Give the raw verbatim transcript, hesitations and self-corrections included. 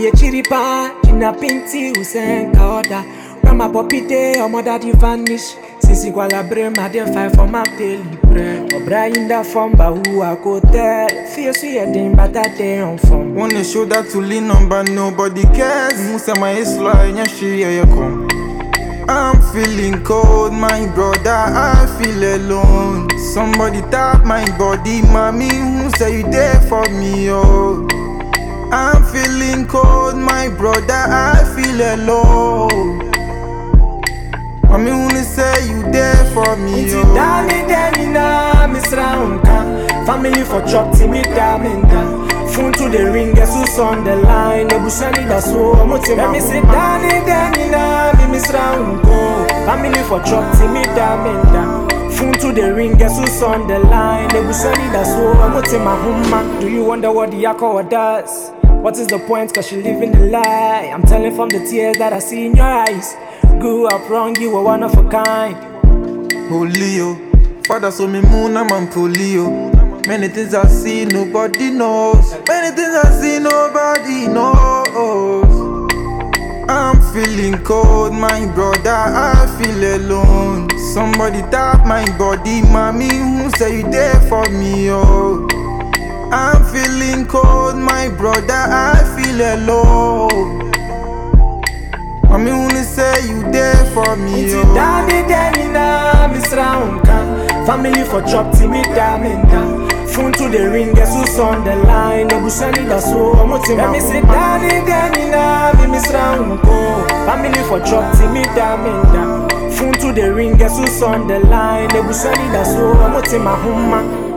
ye chiripa, jina pinti usenka order. Grandma poppy day, or mother di vanish. Since you la brain, my dem fight for my daily bread. Or Brian da from who I go tell. Feel so you didn't but that day on phone. Want a shoulder to lean on, but nobody cares. Musa my isla and your she come. I'm feeling cold, my brother, I feel alone. Somebody tap my body, mommy, who say you there for me, oh. I'm feeling cold, my brother, I feel alone. Mommy, who say you there for me, It's oh. Danny Danny na Miss Raunka. Family for chop Timmy Daminda. Phone to the ring, guess who's on the line? Nebusani da so Let me say Danny Danny na Miss Raunko. Family for chop Timmy Daminda. Phone to the ring, guess who's on the line? Nebusani da so Do you wonder what the Yako does? What is the point? Cause she living the lie. I'm telling from the tears that I see in your eyes. Grew up wrong, you were one of a kind. Polio, father so me moon, I'm on polio. Many things I see, nobody knows. Many things I see, nobody knows. I'm feeling cold, my brother, I feel alone. Somebody tap my body, mommy, who say you there for me, oh. I'm feeling cold, my brother, I feel alone. Mommy, who say you there for me, It's oh. Danny Danny na Miss Raunka. Family for chop Timmy Daminda. Phone to the ring, guess who's on the line? Nebusani da so Let me say Danny Danny na Miss Raunko. Family for chop Timmy Daminda. Phone to the ring, guess who's on the line? Nebusani da so